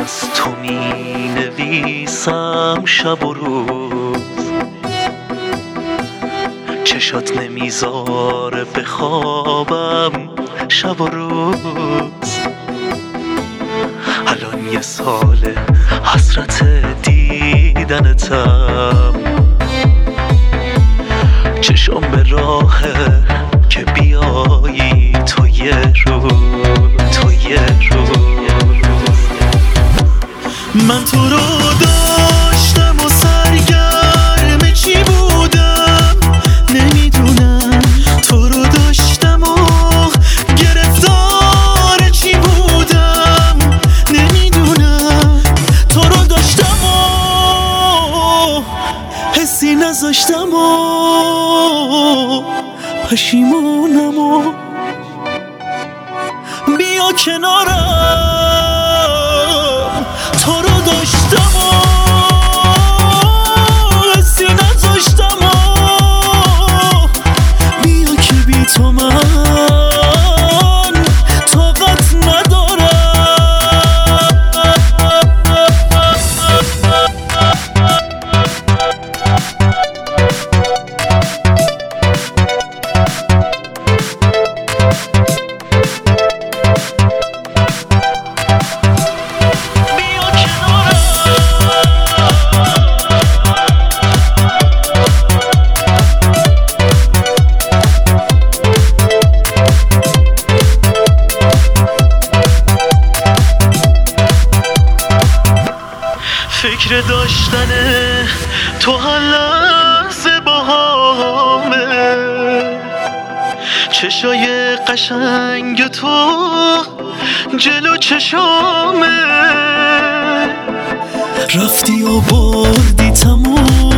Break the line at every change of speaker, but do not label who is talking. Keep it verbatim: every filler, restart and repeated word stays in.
از تو می نویسم شب و روز، چشات نمیذاره بخوابم شب و روز. الان یه ساله حسرت دیدنتم، چشم به راهه که بیایی تو یه روز، تو یه روز. من تو رو داشتم و سرگرم چی بودم نمیدونم، تو رو داشتم و گرفتار چی بودم نمیدونم، تو رو داشتم و حسی نذاشتم و پشیمونم و بیا کنارم، تو رو داشتم و حسی نذاشتم و بیا که بی تو من طاقت ندارم. فکر داشتن تو هر لحظه باهامه، چشای قشنگ تو جلو چشامه، رفتی و بردی تموم